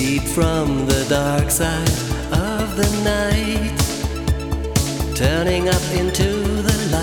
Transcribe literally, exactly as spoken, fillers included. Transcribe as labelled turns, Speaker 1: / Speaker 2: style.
Speaker 1: deep from the dark side of the night, turning up into the light.